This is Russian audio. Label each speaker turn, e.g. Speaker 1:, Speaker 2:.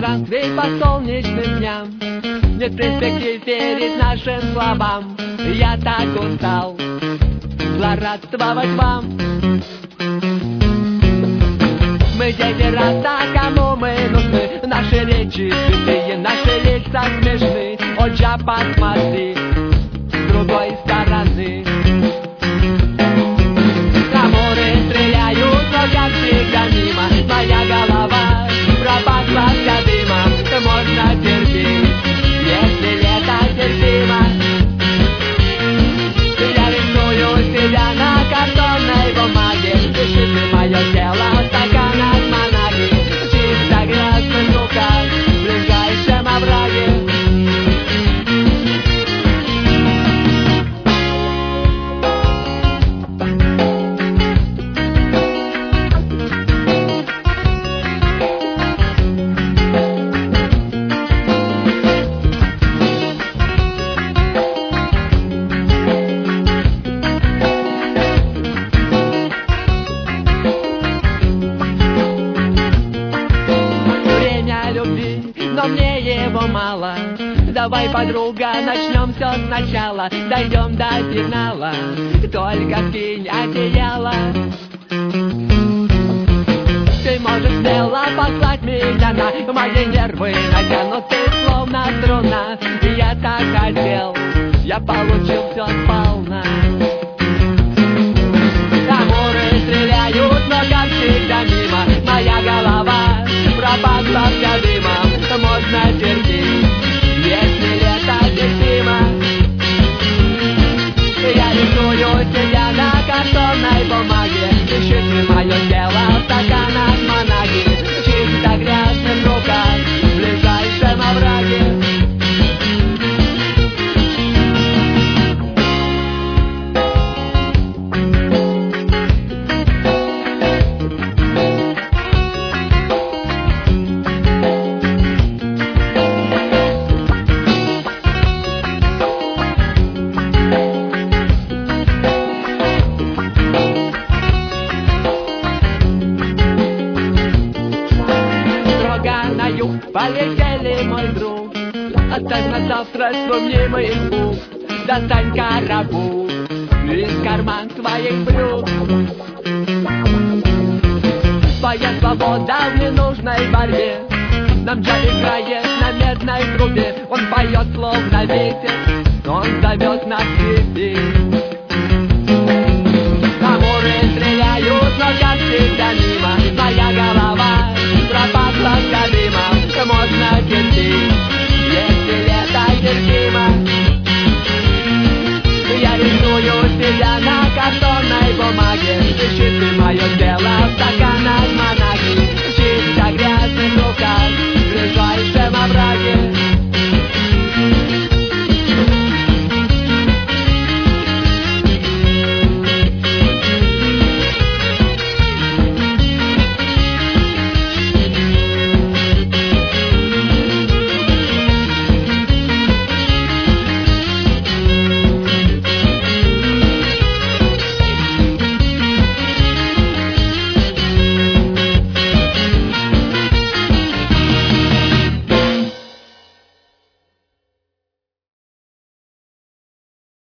Speaker 1: Москве по солнечным дням нет перспектив перед нашим словам. Я так устал злорадствовать вам. Мы дети роста, кому мы нужны? Наши речи святые, наши лица смешны. Отча, посмотри с другой стороны. Каморы стреляют, но я всегда мимо. Моя голова пропахла дымом. Можно терпеть, если лето терпимо. Я рисую себя на картонной бумаге. Пишите мое тело в стаканах Монаги. Чисто грязных руках в ближайшем овраге. Но мне его мало. Давай, подруга, начнем все сначала. Дойдем до финала. Только скинь одеяло. Ты можешь смело послать меня на мои нервы натянуты, словно струна. Я так хотел, я получил все сполна. Каморы стреляют, но как всегда мимо. Моя голова пропахла вся дымом. Можно терпеть, если лето терпимо. Я рисую себя на картонной бумаге. Пишите мое тело в стаканах Монаги. Чисто грязных руках в ближайшем овраге. Полетели, мой друг, оставь на завтра свой мнимый испуг. Достань карабу из карман твоих брюк. Твоя свобода в ненужной борьбе. Нам Джо играет на медной трубе. Он поет словно ветер, он зовет нас к себе.